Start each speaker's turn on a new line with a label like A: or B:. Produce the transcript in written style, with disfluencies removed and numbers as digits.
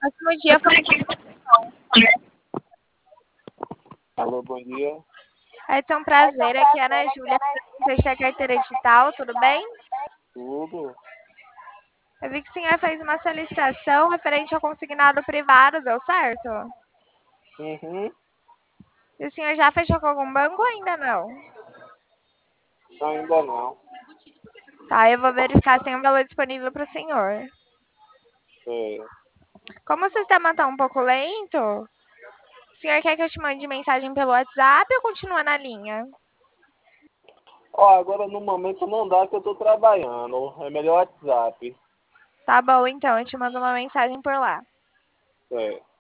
A: Último dia foi.
B: Alô, bom dia.
A: Edson, prazer. Aqui é a Ana Júlia. Você tem a carteira digital, tudo bem?
B: Tudo?
A: Eu vi que o senhor fez uma solicitação referente ao consignado privado, deu certo?
B: Uhum.
A: E o senhor já fechou com algum banco ou ainda não?
B: Ainda não.
A: Tá, eu vou verificar se tem um valor disponível para o senhor.
B: É.
A: Como o sistema está um pouco lento, o senhor quer que eu te mande mensagem pelo WhatsApp ou continua na linha?
B: Ó, agora no momento não dá que eu tô trabalhando. É melhor WhatsApp.
A: Tá bom, então, eu te mando uma mensagem por lá.
B: É.